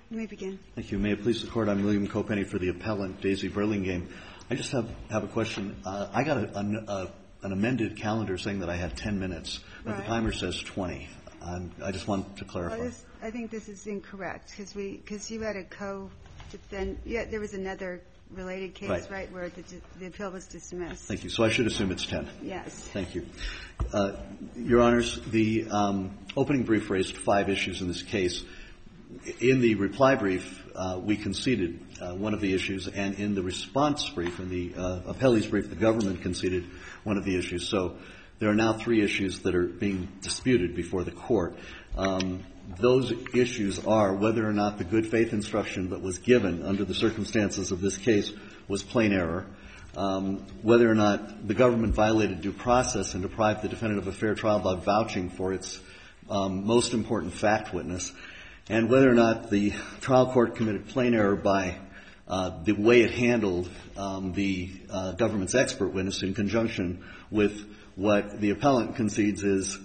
You may begin. Thank you. May it please the Court, I'm William Copenny for the appellant, Daisy Burlingame. I just have a question. I got an amended calendar saying that I had 10 minutes, but the timer says 20. I just want to clarify. I think this is incorrect, because you had a co-defendant. Yeah, there was another related case, right, where the appeal was dismissed. Thank you. So I should assume it's 10. Yes. Thank you. Your Honors, the opening brief raised 5 issues in this case. In the reply brief, we conceded one of the issues, and in the response brief, in the appellee's brief, the government conceded one of the issues. So there are now 3 issues that are being disputed before the Court. Those issues are whether or not the good faith instruction that was given under the circumstances of this case was plain error, whether or not the government violated due process and deprived the defendant of a fair trial by vouching for its most important fact witness, and whether or not the trial court committed plain error by the way it handled the government's expert witness in conjunction with what the appellant concedes is,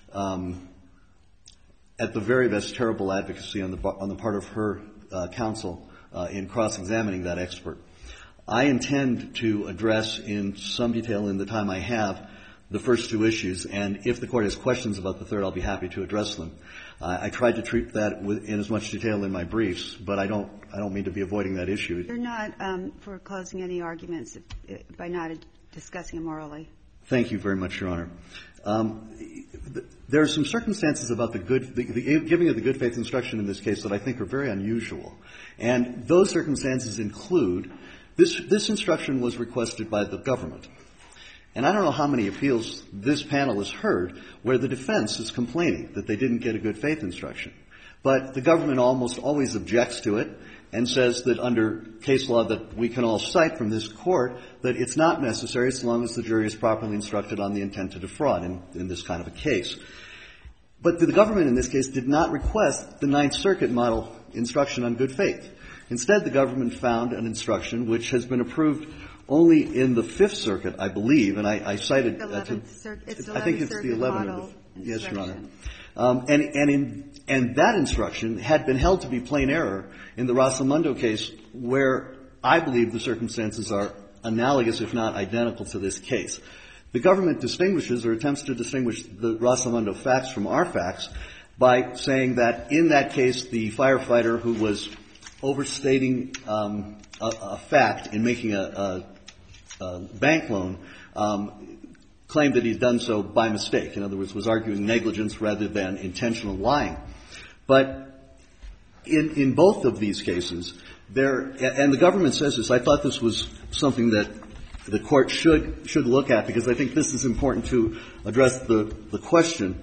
at the very best, terrible advocacy on the part of her counsel in cross-examining that expert. I intend to address in some detail in the time I have the first 2 issues, and if the Court has questions about the third, I'll be happy to address them. I tried to treat that in as much detail in my briefs, but I don't mean to be avoiding that issue. You're not foreclosing any arguments by not discussing them orally. Thank you very much, Your Honor. There are some circumstances about the giving of the good faith instruction in this case that I think are very unusual. And those circumstances include this instruction was requested by the government. And I don't know how many appeals this panel has heard where the defense is complaining that they didn't get a good faith instruction. But the government almost always objects to it and says that under case law that we can all cite from this Court, that it's not necessary as long as the jury is properly instructed on the intent to defraud in this kind of a case. But the government in this case did not request the Ninth Circuit model instruction on good faith. Instead, the government found an instruction which has been approved only in the Fifth Circuit, I believe, and I cited that to I think it's the 11th. Yes, Your Honor. And that instruction had been held to be plain error in the Rosamundo case, where I believe the circumstances are analogous, if not identical, to this case. The government distinguishes or attempts to distinguish the Rosamundo facts from our facts by saying that in that case the firefighter who was overstating a fact in making a bank loan claimed that he'd done so by mistake. In other words, was arguing negligence rather than intentional lying. But in both of these cases, and the government says this, I thought this was something that the Court should look at, because I think this is important to address the question.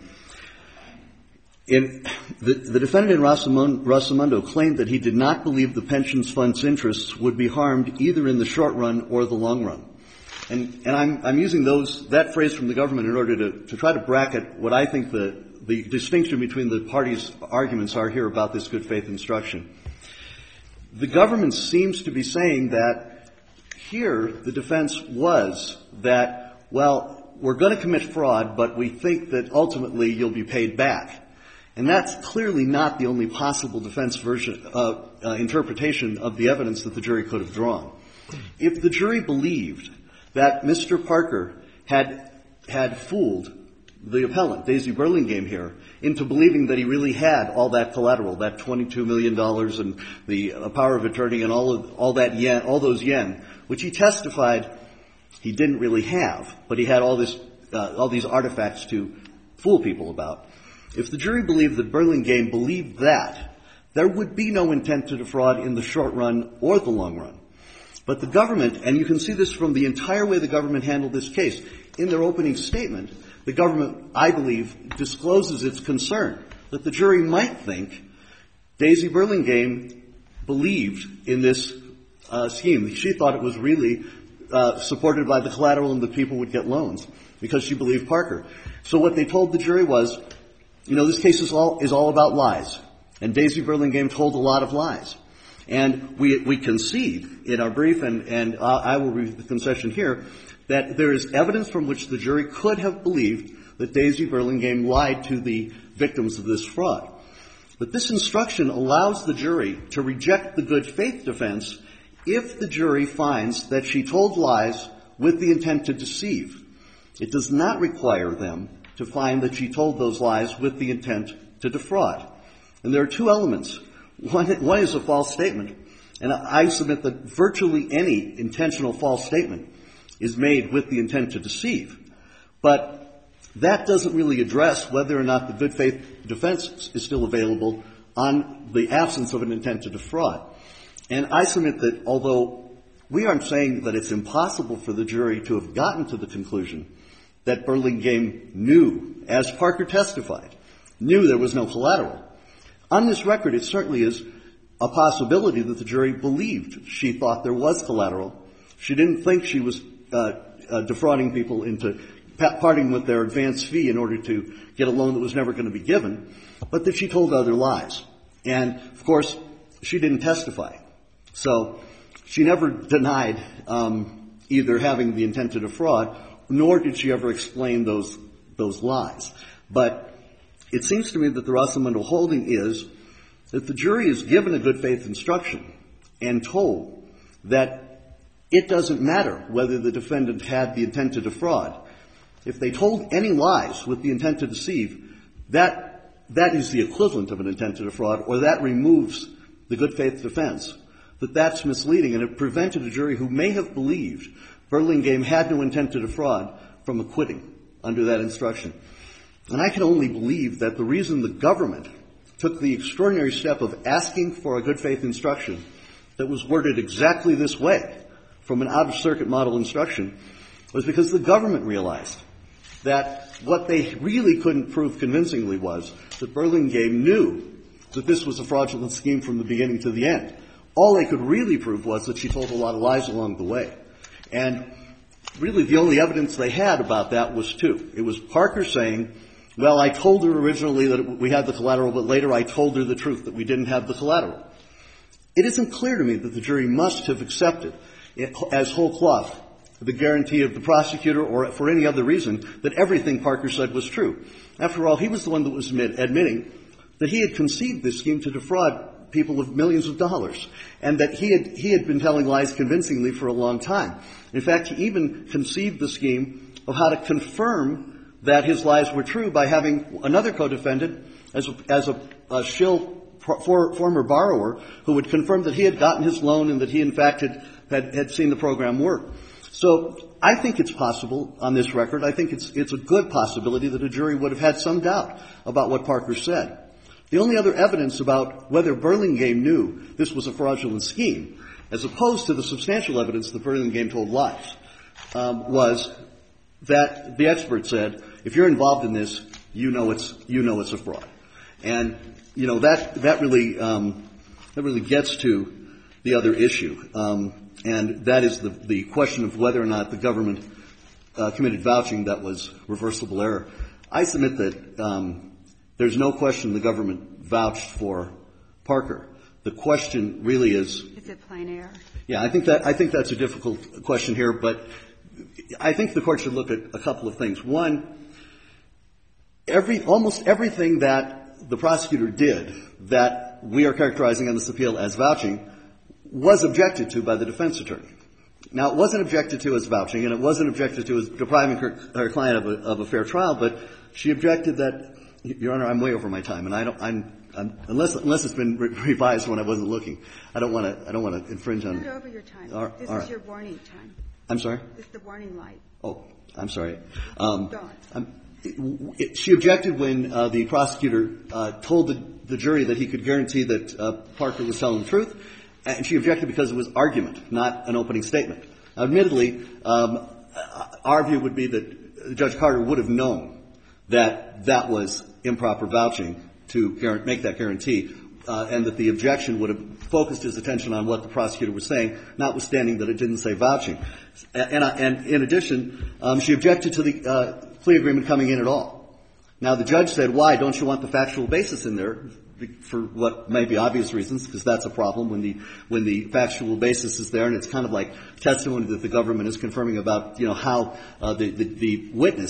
The defendant in Rosamundo claimed that he did not believe the pensions fund's interests would be harmed either in the short run or the long run. And I'm using that phrase from the government in order to try to bracket what I think the distinction between the parties' arguments are here about this good faith instruction. The government seems to be saying that here the defense was that, well, we're going to commit fraud, but we think that ultimately you'll be paid back. And that's clearly not the only possible defense version interpretation of the evidence that the jury could have drawn. If the jury believed that Mr. Parker had fooled the appellant, Daisy Burlingame here, into believing that he really had all that collateral, that $22 million and the power of attorney and all those yen, which he testified he didn't really have, but he had all these artifacts to fool people about. If the jury believed that Burlingame believed that, there would be no intent to defraud in the short run or the long run. But the government, and you can see this from the entire way the government handled this case, in their opening statement, the government, I believe, discloses its concern that the jury might think Daisy Burlingame believed in this scheme. She thought it was really supported by the collateral and that people would get loans because she believed Parker. So what they told the jury was, you know, this case is all about lies. And Daisy Burlingame told a lot of lies. And we concede in our brief, and I will read the concession here, that there is evidence from which the jury could have believed that Daisy Burlingame lied to the victims of this fraud. But this instruction allows the jury to reject the good faith defense if the jury finds that she told lies with the intent to deceive. It does not require them to find that she told those lies with the intent to defraud. And there are two elements. One is a false statement. And I submit that virtually any intentional false statement is made with the intent to deceive. But that doesn't really address whether or not the good faith defense is still available on the absence of an intent to defraud. And I submit that although we aren't saying that it's impossible for the jury to have gotten to the conclusion that Burlingame knew, as Parker testified, knew there was no collateral, on this record it certainly is a possibility that the jury believed she thought there was collateral. She didn't think she was defrauding people into parting with their advance fee in order to get a loan that was never going to be given, but that she told other lies. And, of course, she didn't testify. So she never denied either having the intent to defraud, nor did she ever explain those lies. But it seems to me that the Rosamundo holding is that the jury is given a good faith instruction and told that it doesn't matter whether the defendant had the intent to defraud. If they told any lies with the intent to deceive, that is the equivalent of an intent to defraud, or that removes the good faith defense. That that's misleading, and it prevented a jury who may have believed Burlingame had no intent to defraud from acquitting under that instruction. And I can only believe that the reason the government took the extraordinary step of asking for a good faith instruction that was worded exactly this way from an out-of-circuit model instruction was because the government realized that what they really couldn't prove convincingly was that Burlingame knew that this was a fraudulent scheme from the beginning to the end. All they could really prove was that she told a lot of lies along the way. And really the only evidence they had about that was two. It was Parker saying, well, I told her originally that we had the collateral, but later I told her the truth that we didn't have the collateral. It isn't clear to me that the jury must have accepted as whole cloth the guarantee of the prosecutor or for any other reason that everything Parker said was true. After all, he was the one that was admitting that he had conceived this scheme to defraud people of millions of dollars, and that he had been telling lies convincingly for a long time. In fact, he even conceived the scheme of how to confirm that his lies were true by having another co-defendant as a shill former borrower who would confirm that he had gotten his loan and that he, in fact, had seen the program work. So I think it's possible on this record. I think it's a good possibility that a jury would have had some doubt about what Parker said. The only other evidence about whether Burlingame knew this was a fraudulent scheme, as opposed to the substantial evidence that Burlingame told lies, was that the expert said, if you're involved in this, you know it's a fraud. And, you know, that really gets to the other issue. And that is the question of whether or not the government committed vouching that was reversible error. I submit that there's no question the government vouched for Parker. The question really is it plain error? Yeah, I think that's a difficult question here, but I think the court should look at a couple of things. One, almost everything that the prosecutor did that we are characterizing on this appeal as vouching was objected to by the defense attorney. Now, it wasn't objected to as vouching, and it wasn't objected to as depriving her client of a fair trial, but she objected that, Your Honor, I'm way over my time, and unless it's been revised when I wasn't looking, I don't want to infringe on. You're not over your time. This is your warning time. I'm sorry? It's the warning light. Oh, I'm sorry. Go on. She objected when the prosecutor told the jury that he could guarantee that Parker was telling the truth, and she objected because it was argument, not an opening statement. Now, admittedly, our view would be that Judge Carter would have known that that was improper vouching to make that guarantee, and that the objection would have focused his attention on what the prosecutor was saying, notwithstanding that it didn't say vouching. And in addition, she objected to the plea agreement coming in at all. Now, the judge said, why? Don't you want the factual basis in there? For what may be obvious reasons, because that's a problem when the factual basis is there, and it's kind of like testimony that the government is confirming about, you know, how the witness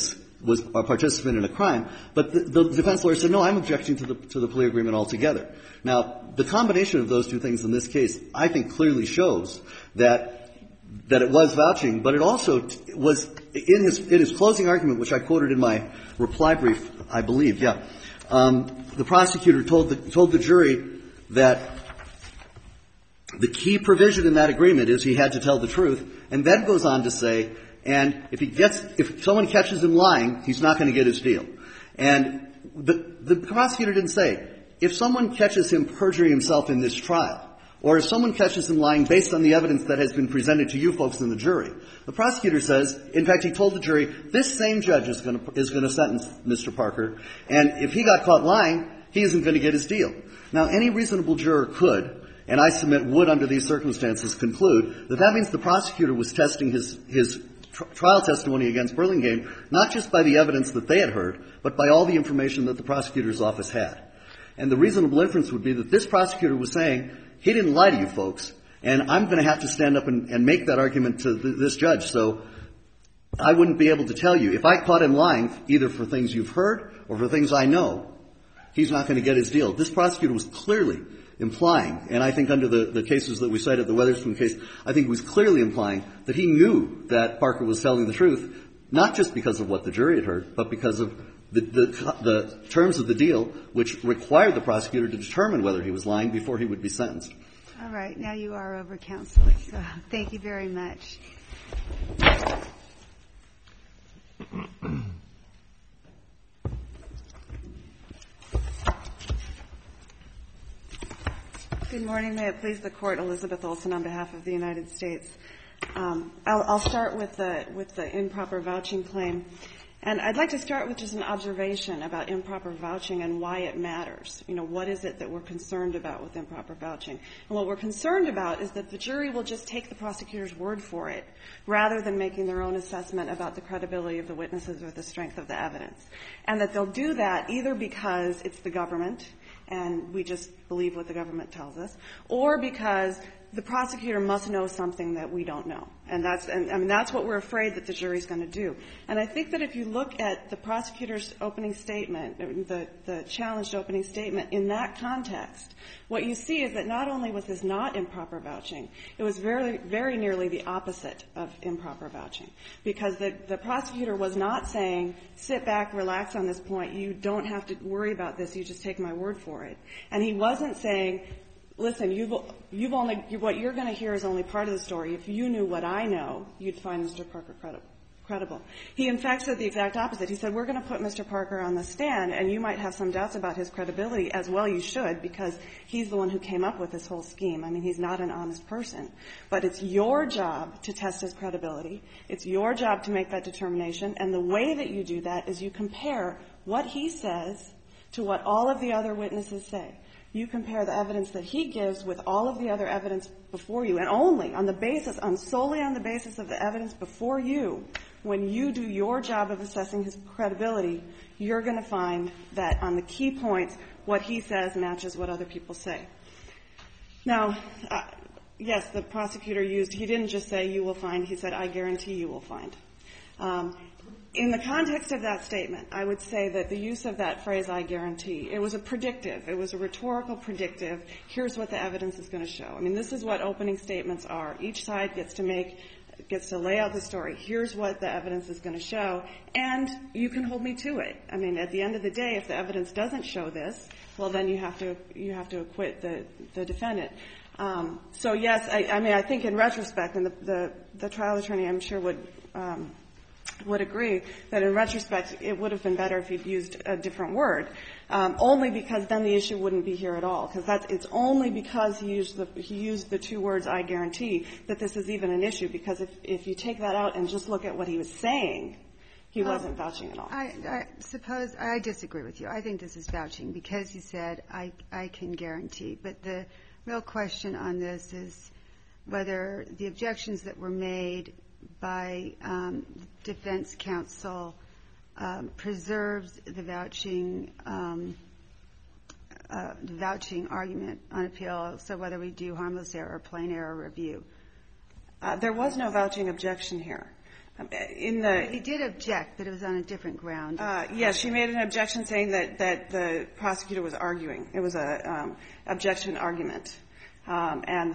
was a participant in a crime. But the defense lawyer said, no, I'm objecting to the plea agreement altogether. Now, the combination of those two things in this case, I think, clearly shows that it was vouching, but it also was in his closing argument, which I quoted in my reply brief, I believe, the prosecutor told the jury that the key provision in that agreement is he had to tell the truth, and then goes on to say, and if someone catches him lying, he's not going to get his deal. And the prosecutor didn't say, if someone catches him perjuring himself in this trial, or if someone catches him lying based on the evidence that has been presented to you folks in the jury, the prosecutor says, in fact, he told the jury, this same judge is going to sentence Mr. Parker, and if he got caught lying, he isn't going to get his deal. Now, any reasonable juror could, and I submit would under these circumstances, conclude that that means the prosecutor was testing his trial testimony against Burlingame, not just by the evidence that they had heard, but by all the information that the prosecutor's office had. And the reasonable inference would be that this prosecutor was saying, he didn't lie to you folks, and I'm going to have to stand up and make that argument to this judge. So I wouldn't be able to tell you. If I caught him lying, either for things you've heard or for things I know, he's not going to get his deal. This prosecutor was clearly implying, and I think under the cases that we cited, the Weatherspoon case, I think was clearly implying that he knew that Parker was telling the truth, not just because of what the jury had heard, but because of the terms of the deal, which required the prosecutor to determine whether he was lying before he would be sentenced. All right. Now you are over, counsel. So thank you very much. Good morning. May it please the Court. Elizabeth Olsen on behalf of the United States. I'll start with the improper vouching claim. And I'd like to start with just an observation about improper vouching and why it matters. You know, what is it that we're concerned about with improper vouching? And what we're concerned about is that the jury will just take the prosecutor's word for it rather than making their own assessment about the credibility of the witnesses or the strength of the evidence. And that they'll do that either because it's the government and we just believe what the government tells us, or because the prosecutor must know something that we don't know. And that's what we're afraid that the jury's going to do. And I think that if you look at the prosecutor's opening statement, the challenged opening statement, in that context, what you see is that not only was this not improper vouching, it was very, very nearly the opposite of improper vouching. Because the prosecutor was not saying, sit back, relax on this point, you don't have to worry about this, you just take my word for it. And he wasn't saying, listen, you've only, what you're going to hear is only part of the story. If you knew what I know, you'd find Mr. Parker credible. He, in fact, said the exact opposite. He said, we're going to put Mr. Parker on the stand, and you might have some doubts about his credibility, as well you should, because he's the one who came up with this whole scheme. I mean, he's not an honest person. But it's your job to test his credibility. It's your job to make that determination. And the way that you do that is you compare what he says to what all of the other witnesses say. You compare the evidence that he gives with all of the other evidence before you, and only on the basis, solely on the basis of the evidence before you, when you do your job of assessing his credibility, you're going to find that on the key points, what he says matches what other people say. Now, yes, the prosecutor he didn't just say you will find, he said I guarantee you will find. In the context of that statement, I would say that the use of that phrase, I guarantee, it was a predictive. It was a rhetorical predictive. Here's what the evidence is going to show. I mean, this is what opening statements are. Each side gets to lay out the story. Here's what the evidence is going to show, and you can hold me to it. I mean, at the end of the day, if the evidence doesn't show this, well, then you have to acquit the defendant. So yes, I mean, I think in retrospect, and the trial attorney, I'm sure would agree that in retrospect it would have been better if he'd used a different word, only because then the issue wouldn't be here at all. Because it's only because he used the two words I guarantee that this is even an issue. Because if you take that out and just look at what he was saying, he wasn't vouching at all. I suppose I disagree with you. I think this is vouching because he said I can guarantee. But the real question on this is whether the objections that were made by defense counsel preserves the vouching argument on appeal, so whether we do harmless error or plain error review. There was no vouching objection here. He did object, but it was on a different ground. Yes, she made an objection saying that the prosecutor was arguing. It was a objection argument, and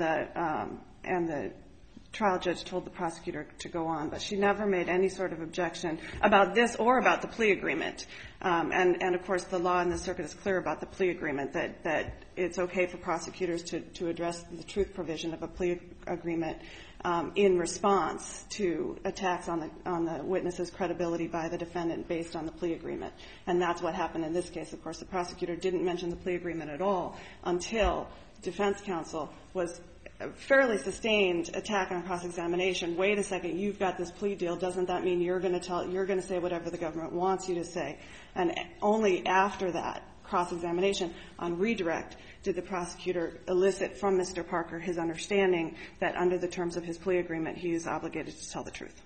the trial judge told the prosecutor to go on, but she never made any sort of objection about this or about the plea agreement. And of course, the law in the circuit is clear about the plea agreement, that it's okay for prosecutors to address the truth provision of a plea agreement in response to attacks on the witness's credibility by the defendant based on the plea agreement. And that's what happened in this case. Of course, the prosecutor didn't mention the plea agreement at all until defense counsel was a fairly sustained attack on cross-examination. Wait a second, you've got this plea deal. Doesn't that mean you're going to say whatever the government wants you to say? And only after that cross-examination on redirect did the prosecutor elicit from Mr. Parker his understanding that under the terms of his plea agreement, he is obligated to tell the truth.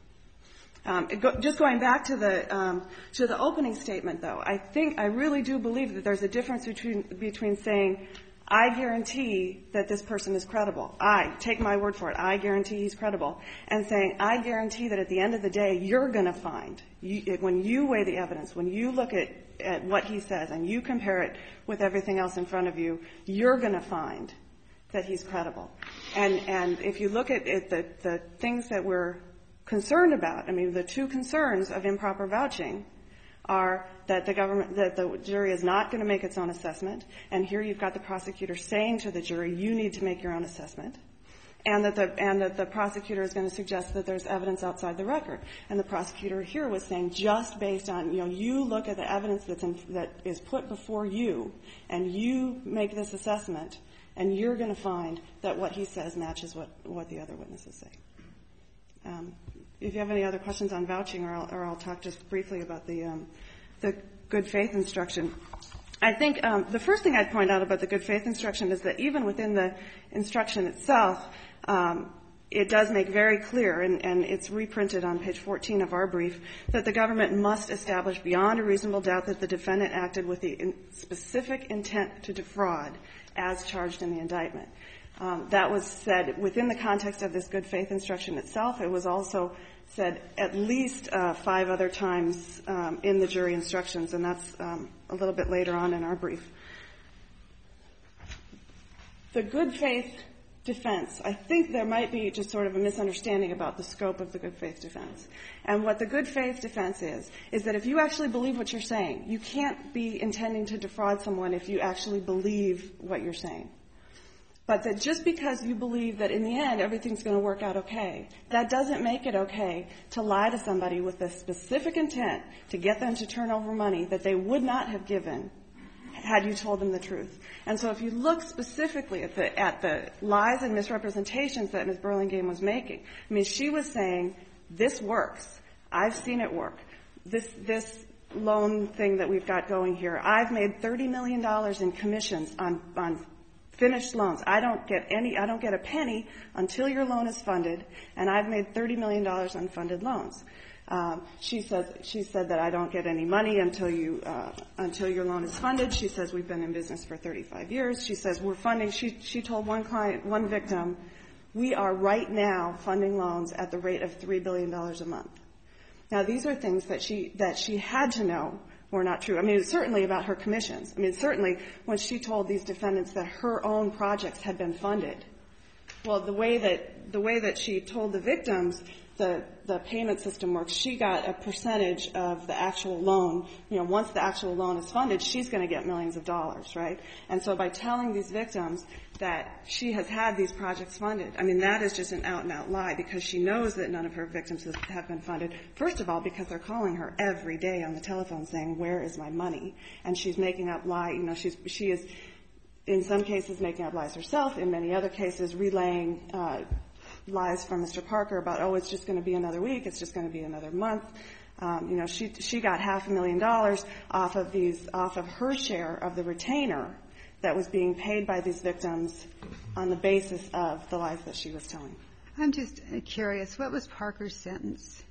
Just going back to the opening statement, though, I really do believe that there's a difference between saying, I guarantee that this person is credible. Take my word for it, I guarantee he's credible. And saying, I guarantee that at the end of the day, you're going to find, when you weigh the evidence, when you look at what he says and you compare it with everything else in front of you, you're going to find that he's credible. And if you look at the things that we're concerned about, I mean, the two concerns of improper vouching are that the jury is not going to make its own assessment, and here you've got the prosecutor saying to the jury, you need to make your own assessment, and that the prosecutor is going to suggest that there's evidence outside the record. And the prosecutor here was saying, just based on, you look at the evidence that is put before you, and you make this assessment, and you're going to find that what he says matches what the other witnesses say. If you have any other questions on vouching, or I'll talk just briefly about the good faith instruction. I think the first thing I'd point out about the good faith instruction is that even within the instruction itself, it does make very clear, and it's reprinted on page 14 of our brief, that the government must establish beyond a reasonable doubt that the defendant acted with the specific intent to defraud as charged in the indictment. That was said within the context of this good faith instruction itself. It was also said at least 5 other times in the jury instructions, and that's a little bit later on in our brief. The good faith defense, I think there might be just sort of a misunderstanding about the scope of the good faith defense. And what the good faith defense is that if you actually believe what you're saying, you can't be intending to defraud someone if you actually believe what you're saying. But that just because you believe that in the end everything's going to work out okay, that doesn't make it okay to lie to somebody with a specific intent to get them to turn over money that they would not have given had you told them the truth. And so if you look specifically at the lies and misrepresentations that Ms. Burlingame was making, I mean, she was saying, this works. I've seen it work. This loan thing that we've got going here, I've made $30 million in commissions on finished loans. I don't get a penny until your loan is funded, and I've made $30 million on funded loans. She said that I don't get any money until your loan is funded. She says we've been in business for 35 years. She says we're funding. She told one victim, we are right now funding loans at the rate of $3 billion a month. Now these are things that she had to know were not true. I mean, certainly about her commissions. I mean, certainly when she told these defendants that her own projects had been funded. Well, the way that she told the victims the payment system works, she got a percentage of the actual loan. You know, once the actual loan is funded, she's going to get millions of dollars, right? And so by telling these victims that she has had these projects funded, I mean, that is just an out-and-out lie, because she knows that none of her victims have been funded. First of all, because they're calling her every day on the telephone saying, where is my money? And she's making up lies. You know, she is in some cases making up lies herself. In many other cases, relaying lies from Mr. Parker about, oh, it's just going to be another week, it's just going to be another month. You know, she got $500,000 off of her share of the retainer that was being paid by these victims on the basis of the lies that she was telling. I'm just curious, what was Parker's sentence?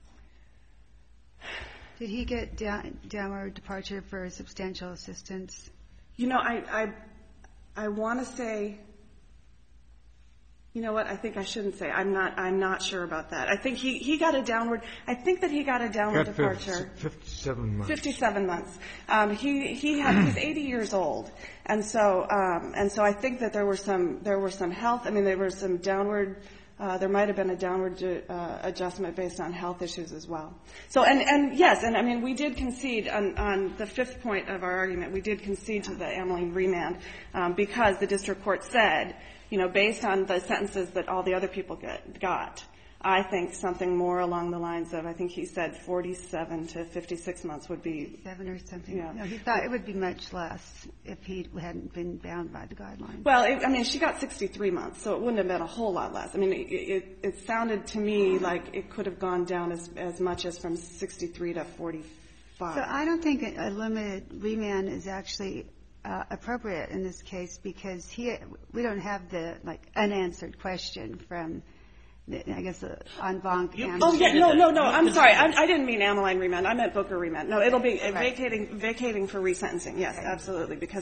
Did he get downward departure for substantial assistance? You know, I want to say You know what? I think I shouldn't say. I'm not sure about that. I think he got a downward. I think that he got a downward departure. 57 months. 57 months. He's 80 years old, and so I think that there were some health. I mean, there were some downward. There might have been a downward adjustment based on health issues as well. So and yes, and I mean we did concede on the fifth point of our argument. We did concede to the Ameline remand because the district court said, you know, based on the sentences that all the other people got, I think something more along the lines of, I think he said 47 to 56 months would be 7 or something. Yeah. No, he thought it would be much less if he hadn't been bound by the guidelines. Well, I mean, she got 63 months, so it wouldn't have been a whole lot less. I mean, it sounded to me like it could have gone down as much as from 63 to 45. So I don't think a limited remand is actually appropriate in this case because we don't have the unanswered question from I guess en banc. Oh yeah, no. I'm sorry. I didn't mean Ameline remand. I meant Booker remand. No, it'll be vacating for resentencing. Yes, absolutely, because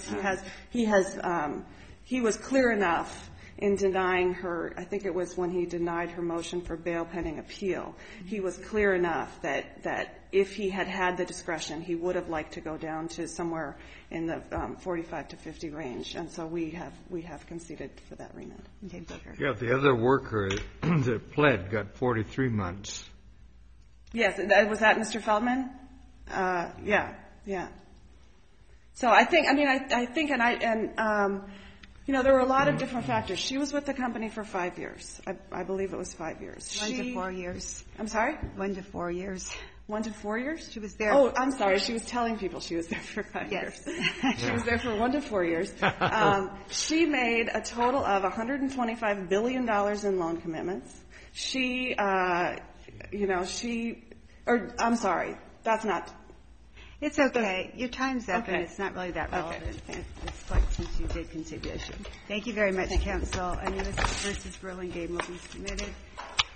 he was clear enough in denying her. I think it was when he denied her motion for bail pending appeal. He was clear enough that if he had the discretion, he would have liked to go down to somewhere in the 45 to 50 range, and so we have conceded for that remand. Okay, Booker. Yeah, the other worker that pled got 43 months. Yes, was that Mr. Feldman? Yeah. So I think, you know, there were a lot of different factors. She was with the company for 5 years. I believe it was 5 years. 1 to 4 years. I'm sorry? 1 to 4 years. 1 to 4 years? She was there. Oh, I'm sorry. She was telling people she was there for 5 years. She was there for 1 to 4 years. She made a total of $125 billion in loan commitments. I'm sorry. That's not. It's okay. Your time's up, okay. And it's not really that relevant. Okay. It's quite since you did concede the issue. Thank you very much, counsel. Anubis v. Burlingame will be submitted.